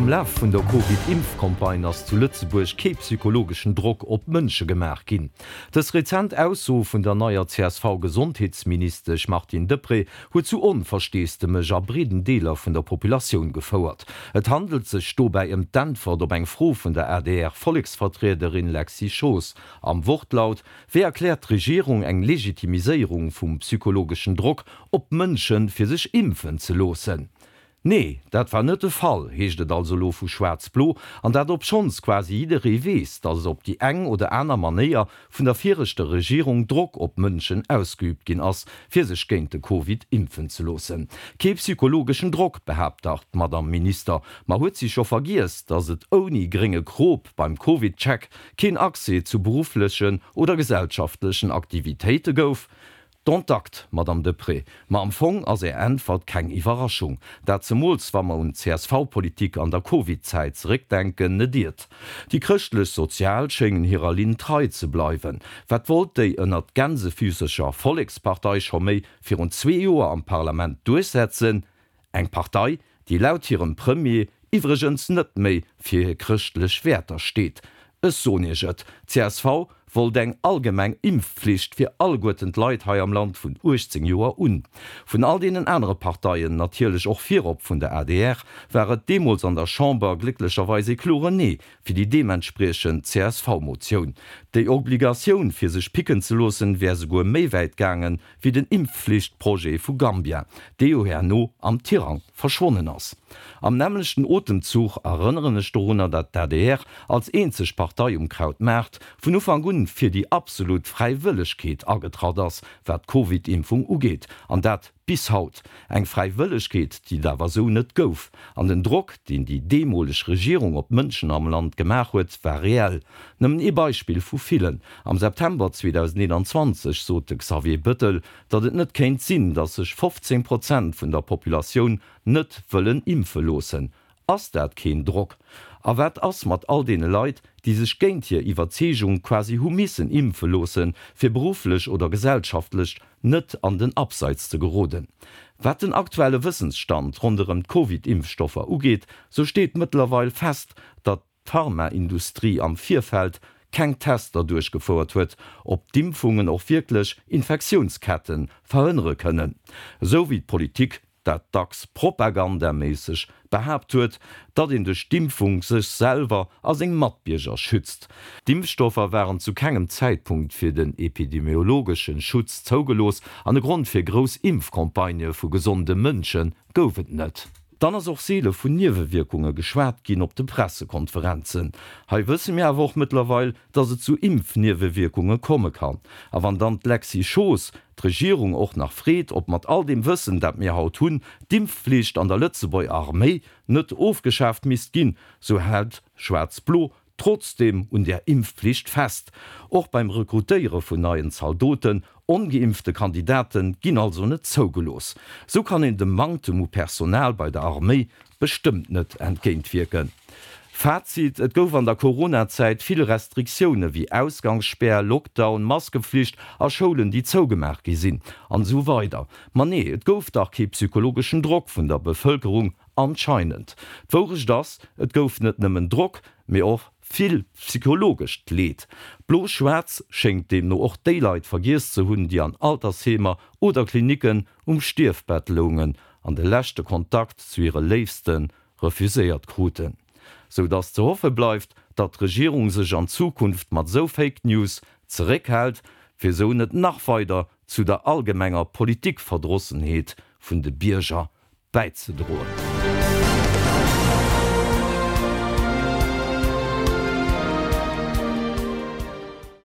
Am Lauf vun der Covid-Impfkampagne ass zu Lützeburg ke psychologischen Druck op Mënsche gemerk gin. Das Rezent ausso vun der neuer CSV-Gesundheitsminister Martin Depré huet zu unversteeste meger breden Deler vun der Population gefauerert. Et handelt sech dobei em Denver op eng Fro vun der RDR-Volksvertreterin Lexi Schoos. Am Wortlaut, wer erklärt Regierung eng Legitimisierung vum psychologischen Druck op Mënschen fir sich impfen ze losen. Nee, dat war net de Fall, heeschtet also lo vu Schwarzblo, an dat op schons quasi idere wees, dats op die eng oder einer Manier vun der virchte Regierung Druck op Mënschen ausgeübt gin ass, fir sech géint de Covid impfen ze losen. Ke psychologischen Druck behauptet Madame Minister, ma huet sich scho vergies, dats et oni geringe grob beim Covid-Check kein Akse zu beruflichen oder gesellschaftlichen Aktivitäten gouf. Kontakt, Madame Depré, ma am Fong as enfert keng Iwerraschung. Dat zemols war ma un CSV-Politik an der Covid-Zeit zurückdenken nediert. Die christlech Sozial schenngen hireer Lin treu ze bleiwen. Wat wollt déi ënner gänsephysischer Volkspartei schon méi 2 Joer am Parlament durchsetzen? Eng Partei, die laut hirem Premier iwregens net méi fir christlech Werter steht. Es so neget. CSV wollt eng allgemeng Impfpflicht fir all goeten Leiit hai am Land vun 18 Joer un. Vun all denen andere Parteien natierlech och virop vun der RDR wäret Demos an der Chamber glücklicherweise klore nee fir die dementsprechen CSV-Motion. Dei Obligationun fir sech picken ze losen wär se go méi weit gangen wie den Impfpflichtproje vu Gambia, deo her no am Tirang verschwonnen ass. Am nämlichchten Otemzug erinnernne Stoner dat RDR als enzeg Partei Kraut merkt, vun Ufang an fir die absolut Freiwilligkeit agetrat ass, wat Covid-Impfung ugeht, an dat bis haut. Eng Freiwilligkeit, die da war so net gouf. An den Druck, den die demolisch Regierung op Mënschen am Land gemach huet, war reell. Nëmmen e Beispiel vu vielen. Am September 2021 sote Xavier Büttel, dat et net kenint sinn, dat sech 15% vun der Population net wëllen impfe losen. Ass dat kein Druck. A wat ass mat all dee Leiit, die sech géint hier Iwerzegung quasi humissen impfe losen, fir beruflech oder gesellschaftlich net an den Abseits ze geroden. Wat den aktuelle Wissensstand runem Covid-Impfstoffer ugeht, so steht mittlerweile fest, dat Pharmaindustrie am Vierfeld keng Tester durchgeführt huet, ob d'Impfungen auch wirklich Infektionsketten verhindern können. So wie Politik dat dacks propagandamäßig behaupt huet, dat in de Stimpfung sech selber als eng Matbierger schützt. Impfstoffer waren zu kegem Zeitpunkt fir den epidemiologischen Schutz zougelos an de Grund fir Gros Impfkampagne vu gesunde Mënschen goufet net. Dann as auch Seele vun Niewewirkungen geschwert gin op de Pressekonferenzen. Hei wësse mir woch mittlerweile, dat se zu Impfniewewirkungen komme kann. A wann dann Lexi Schoos d'Regierung och nach Fred, ob mat all dem Wëssen, dat mir haut hunn, d'Impfpflicht an der Lützeburg Armee net aufgeschäft mis gin, so hält Schwarzblo trotzdem und der Impfpflicht fest. Auch beim Rekrutieren von neuen Soldaten, ungeimpfte Kandidaten ginn also net zougelos. So kann in dem Mangel Personal bei der Armee bestimmt net entgéint wirken. Fazit: Et gouf an der Corona-Zeit viele Restriktionen wie Ausgangssperr, Lockdown, Maskepflicht a Schulen, die zougemerk gesinn, an so weiter. Man nee, et gouf dach ke psychologischen Druck vun der Bevölkerung anscheinend. Vorich das, et gouf net nëmmen Druck, mir auch viel psychologisch lädt. Blo Schwarz schenkt dem nur auch Daylight vergisst zu hunn, die an Altershemer oder Kliniken Stirbettelungen an de lechte Kontakt zu ihre Liebsten refuséiert kruten. So dass zu hoffe bleibt, dat Regierung sich an Zukunft mat so Fake News zurückhält, fir so net nachweiter zu der allgemenger Politikverdrossenheit vun de Bierger beizudrohen.